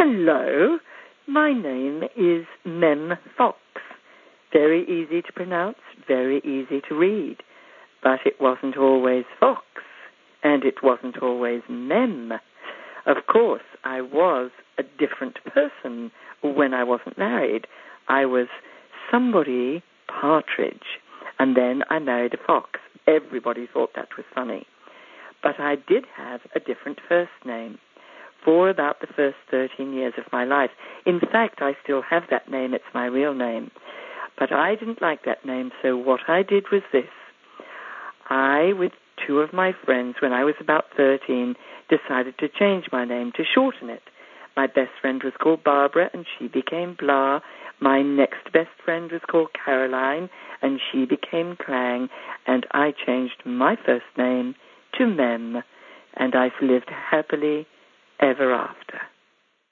Hello, my name is Mem Fox. Very easy to pronounce, very easy to read. But it wasn't always Fox, and it wasn't always Mem. Of course, I was a different person when I wasn't married. I was somebody Partridge, and then I married a fox. Everybody thought that was funny. But I did have a different first name for about the first 13 years of my life. In fact, I still have that name. It's my real name. But I didn't like that name, so what I did was this. I, with two of my friends, when I was about 13, decided to change my name, to shorten it. My best friend was called Barbara, and she became Blah. My next best friend was called Caroline, and she became Clang. And I changed my first name to Mem, and I've lived happily ever after.